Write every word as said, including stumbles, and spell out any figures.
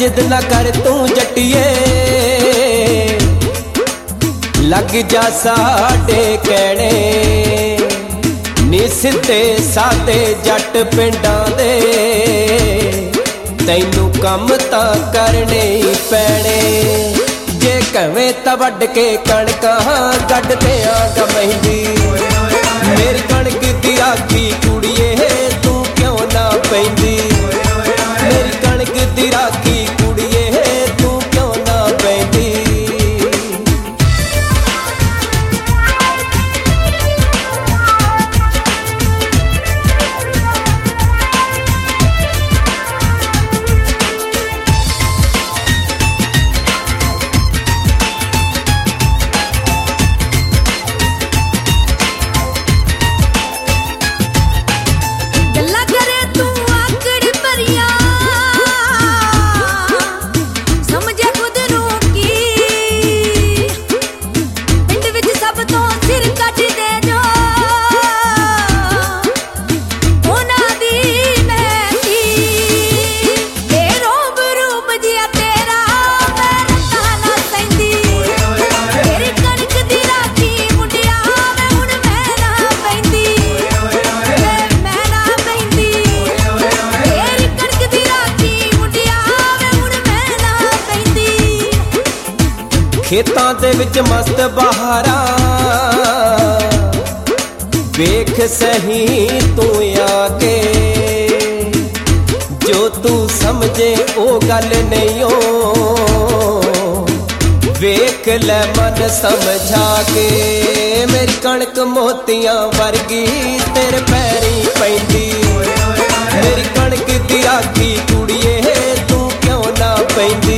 जिद ना कर तू जट्टिए, लग जा साडे कहने नी सिद्धे सादे जट पिंडां दे, तैनू कम तां करने ही पैणे। जे कवें तां वड्ड के कणकां गड्ड देआंगा मेहंदी, मेरी कणक दी राखी कुड़िए तू क्यों ना पैंदी, मेरी कणक दी राखी कुड़िए तू क्यों ना पैंदी। खेतां दे विच मस्त बहारां वेख सही तू आके, जो तू समझे ओ गल नहीं ओ, वेख ले मन समझा के। मेरी कणक मोतियां वर्गी तेरे पैरी पैंदी, मेरी कणक दी राखी कुड़िए तू क्यों ना पैंदी।